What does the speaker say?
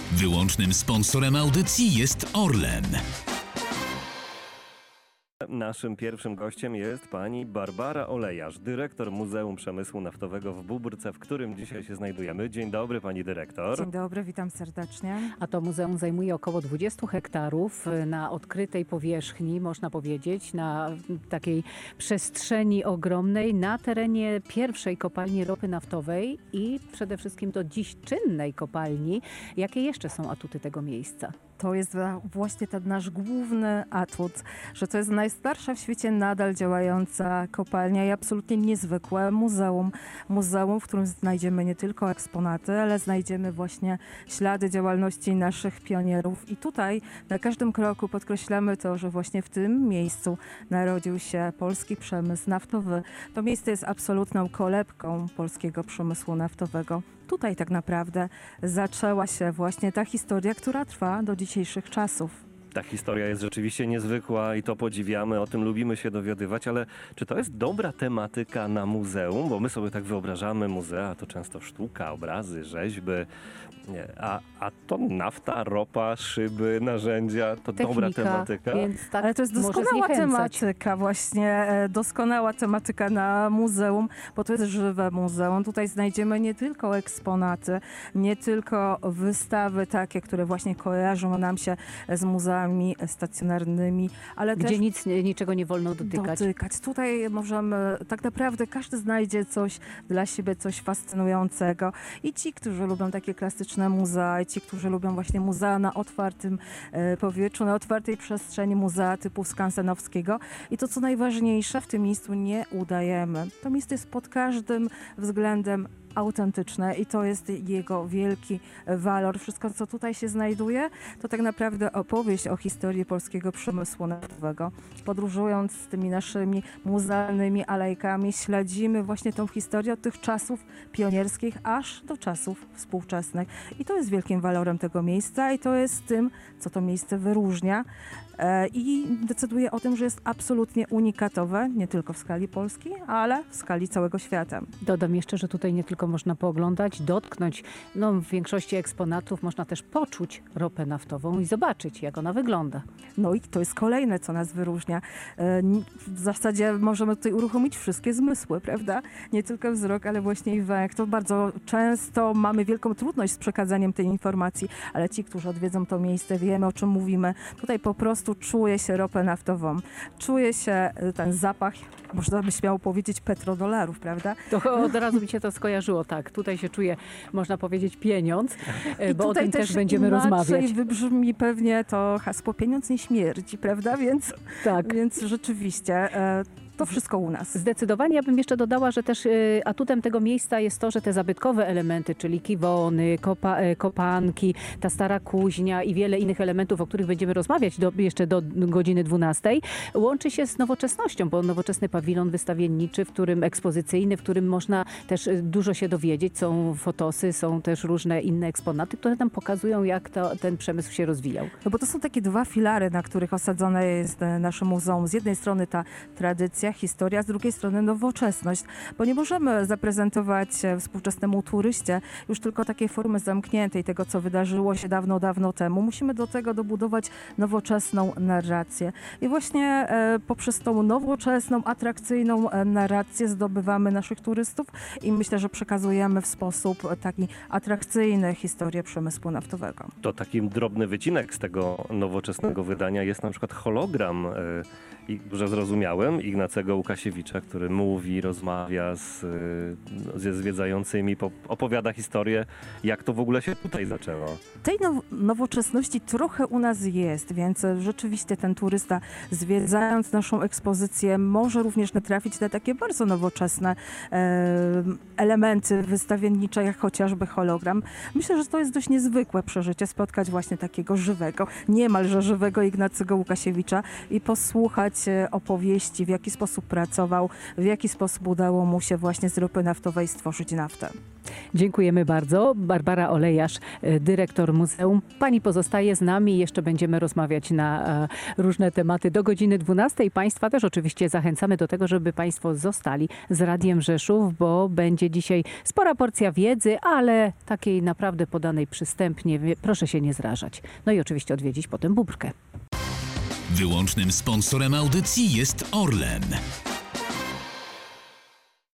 Wyłącznym sponsorem audycji jest Orlen. Naszym pierwszym gościem jest pani Barbara Olejarz, dyrektor Muzeum Przemysłu Naftowego w Bóbrce, w którym dzisiaj się znajdujemy. Dzień dobry, pani dyrektor. Dzień dobry, witam serdecznie. A to muzeum zajmuje około 20 hektarów na odkrytej powierzchni, można powiedzieć, na takiej przestrzeni ogromnej, na terenie pierwszej kopalni ropy naftowej i przede wszystkim do dziś czynnej kopalni. Jakie jeszcze są atuty tego miejsca? To jest właśnie ten nasz główny atut, że to jest najstarsza w świecie nadal działająca kopalnia i absolutnie niezwykłe muzeum. Muzeum, w którym znajdziemy nie tylko eksponaty, ale znajdziemy właśnie ślady działalności naszych pionierów. I tutaj na każdym kroku podkreślamy to, że właśnie w tym miejscu narodził się polski przemysł naftowy. To miejsce jest absolutną kolebką polskiego przemysłu naftowego. Tutaj tak naprawdę zaczęła się właśnie ta historia, która trwa do dzisiejszych czasów. Ta historia jest rzeczywiście niezwykła i to podziwiamy, o tym lubimy się dowiadywać, ale czy to jest dobra tematyka na muzeum? Bo my sobie tak wyobrażamy muzea, to często sztuka, obrazy, rzeźby, a to nafta, ropa, szyby, narzędzia, to Technika, dobra tematyka. Więc tak Ale to jest może doskonała zniechęcać. tematyka właśnie, doskonała tematyka na muzeum, bo to jest żywe muzeum. Tutaj znajdziemy nie tylko eksponaty, nie tylko wystawy takie, które właśnie kojarzą nam się z muzeami stacjonarnymi, ale Gdzie też niczego nie wolno dotykać. Tutaj możemy, tak naprawdę każdy znajdzie coś dla siebie, coś fascynującego. I ci, którzy lubią takie klasyczne muzea, i ci, którzy lubią właśnie muzea na otwartym powietrzu, na otwartej przestrzeni, muzea typu skansenowskiego. I to, co najważniejsze, w tym miejscu nie udajemy. To miejsce jest pod każdym względem autentyczne i to jest jego wielki walor. Wszystko, co tutaj się znajduje, to tak naprawdę opowieść o historii polskiego przemysłu naftowego. Podróżując z tymi naszymi muzealnymi alejkami, śledzimy właśnie tą historię od tych czasów pionierskich aż do czasów współczesnych. I to jest wielkim walorem tego miejsca i to jest tym, co to miejsce wyróżnia i decyduje o tym, że jest absolutnie unikatowe, nie tylko w skali Polski, ale w skali całego świata. Dodam jeszcze, że tutaj nie tylko można pooglądać, dotknąć, w większości eksponatów można też poczuć ropę naftową i zobaczyć, jak ona wygląda. No i to jest kolejne, co nas wyróżnia. W zasadzie możemy tutaj uruchomić wszystkie zmysły, prawda? Nie tylko wzrok, ale właśnie i węch. To bardzo często mamy wielką trudność z przekazaniem tej informacji, ale ci, którzy odwiedzą to miejsce, wiemy, o czym mówimy. Tutaj po prostu czuje się ropę naftową. Czuje się ten zapach, można by śmiało powiedzieć, petrodolarów, prawda? To od razu mi się to skojarzyło, tak. Tutaj się czuje, można powiedzieć, pieniądz, bo o tym też będziemy rozmawiać. Inaczej wybrzmi pewnie to hasło pieniądz nie śmierdzi, prawda? Więc rzeczywiście to wszystko u nas. Zdecydowanie. Ja bym jeszcze dodała, że też atutem tego miejsca jest to, że te zabytkowe elementy, czyli kiwony, kopanki, ta stara kuźnia i wiele innych elementów, o których będziemy rozmawiać jeszcze do godziny 12, łączy się z nowoczesnością, bo nowoczesny pawilon wystawienniczy, ekspozycyjny, w którym można też dużo się dowiedzieć. Są fotosy, są też różne inne eksponaty, które nam pokazują, jak ten przemysł się rozwijał. No bo to są takie dwa filary, na których osadzone jest nasze muzeum. Z jednej strony ta tradycja, historia, z drugiej strony nowoczesność, bo nie możemy zaprezentować współczesnemu turyście już tylko takiej formy zamkniętej, tego co wydarzyło się dawno, dawno temu. Musimy do tego dobudować nowoczesną narrację. I właśnie poprzez tą nowoczesną, atrakcyjną narrację zdobywamy naszych turystów i myślę, że przekazujemy w sposób taki atrakcyjny historię przemysłu naftowego. To taki drobny wycinek z tego nowoczesnego wydania jest na przykład hologram, że zrozumiałem, Ignacego Łukasiewicza, który mówi, rozmawia ze zwiedzającymi, opowiada historię, jak to w ogóle się tutaj zaczęło. Tej nowoczesności trochę u nas jest, więc rzeczywiście ten turysta, zwiedzając naszą ekspozycję, może również natrafić na takie bardzo nowoczesne elementy wystawiennicze, jak chociażby hologram. Myślę, że to jest dość niezwykłe przeżycie, spotkać właśnie takiego żywego, niemalże żywego Ignacego Łukasiewicza i posłuchać opowieści, w jaki sposób pracował, w jaki sposób udało mu się właśnie z ropy naftowej stworzyć naftę. Dziękujemy bardzo. Barbara Olejarz, dyrektor muzeum. Pani pozostaje z nami. Jeszcze będziemy rozmawiać na różne tematy do godziny 12. Państwa też oczywiście zachęcamy do tego, żeby Państwo zostali z Radiem Rzeszów, bo będzie dzisiaj spora porcja wiedzy, ale takiej naprawdę podanej przystępnie. Proszę się nie zrażać. No i oczywiście odwiedzić potem Bóbrkę. Wyłącznym sponsorem audycji jest Orlen.